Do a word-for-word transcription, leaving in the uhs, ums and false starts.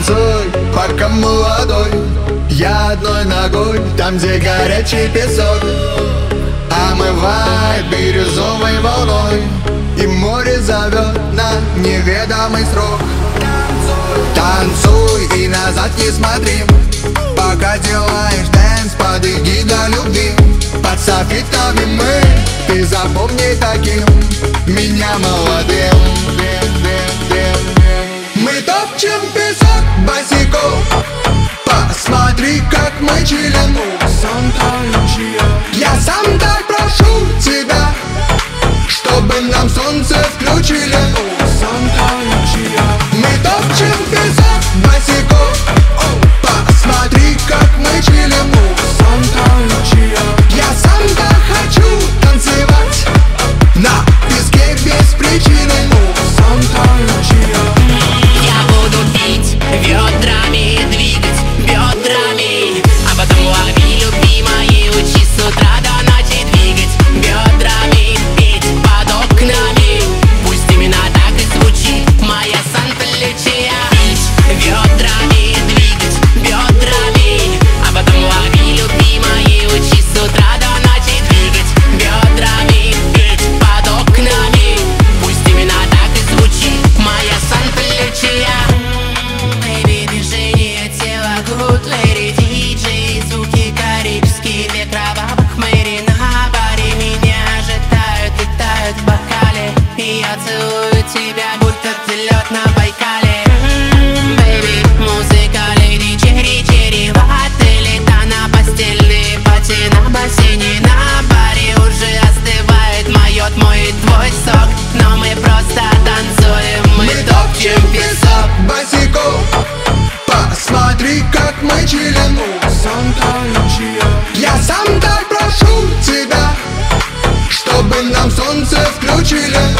Танцуй, пока молодой. Я одной ногой там, где горячий песок омывает бирюзовой волной, и море зовет на неведомый срок. Танцуй и назад не смотри, пока делаешь дэнс под эгидой любви. Под софитами мы, ты запомни таким меня молодым. Мы топчем песок босиком, посмотри, как мы чилим. Я сам так прошу тебя, чтобы нам солнце включили. Мы топчем песок босиком, посмотри, как мы чилим. Я сам так хочу танцевать на песке без причины. Я буду пить ведрами, двигать бедрами, а потом лови, любимая, учись с утра до ночи двигать бедрами, петь под окнами. Пусть именно так и звучит моя Санта-Лючия. Пить ведрами, двигать бедрами, а потом лови, любимая, учись с утра до ночи двигать бедрами, петь под окнами. Пусть именно так и звучит моя Санта-Лючия. Baby, движение тела, good lady, диджей, звуки карибские, ветра в бабах мэри. На баре меня ожидают и тают в бокале, и я целую тебя, будто ты лед на Байкале. Baby, музыка леди черри, черри в отеле, та на постели, пати на бассейне. На баре уже остывает, моет мой твой сок, но мы просто танцуем, мы топчем песок босиком, посмотри, как мы чилим. Я сам так прошу тебя, чтобы нам солнце включили.